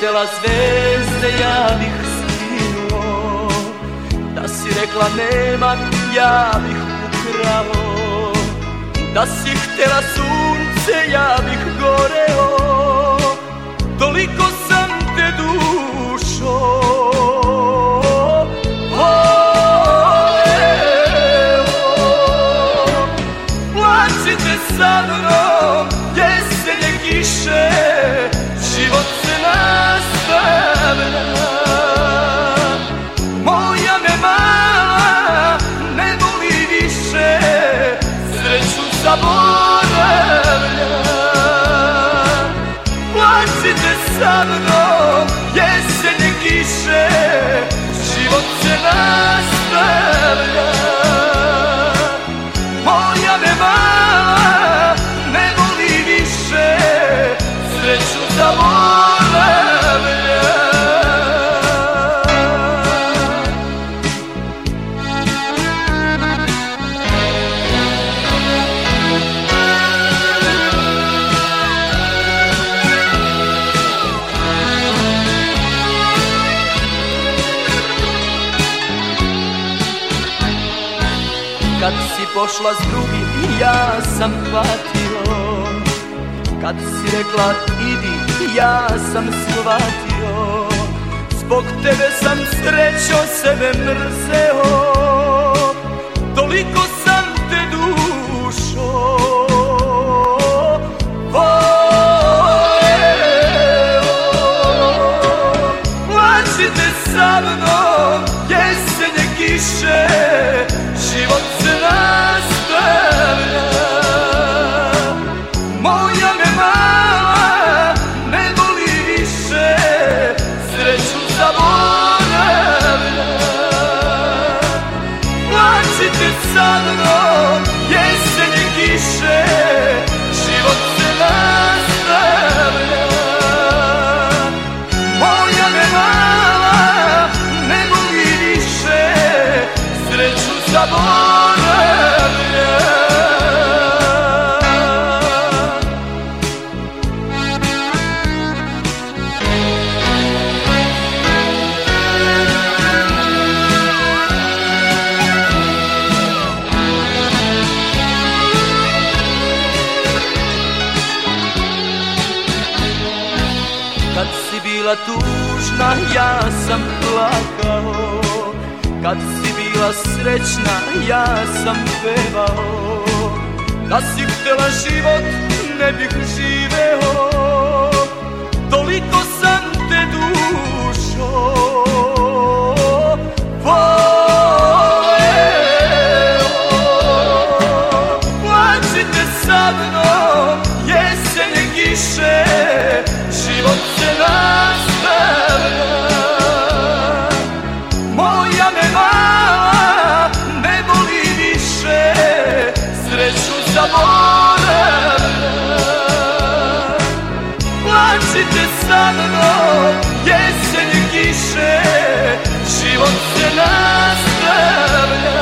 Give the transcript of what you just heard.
htjela zvezde ja bih skinuo, da si rekla nema ja bih ukrao, da si htjela sunce ja bih goreo, toliko sam te dušo voleo. Plačite sa mnom jesenje kiše, život se nastavlja. Moja me mala ne voli više, sreću zaboravlja. Plačite sa mnom jesenje kiše, život se nastavlja. Moja me mala ne voli više, sreću zaboravlja. Kad si pošla s drugim ja sam patio, kad si rekla idi ja sam shvatio, zbog tebe sam srećo sebe mrzeo, toliko sam te dušo voleo. Plačite sa mnom jesenje kiše, život se nastavlja. Moja me mala ne voli više, sreću zaboravlja. Plačite sa mnom jesenje kiše, život se nastavlja. Moja me mala ne voli više, sreću zaboravlja. Kad si bila tužna ja sam plakao, kad si bila srećna ja sam pevao, da si htjela život ne bih živeo, toliko sam te dušo voleo. Plačite sa mnom jesenje kiše, život se nastavlja. Moja me mala ne voli više, sreću zaboravlja. Plačite sa mnom jesenje kiše, život se nastavlja.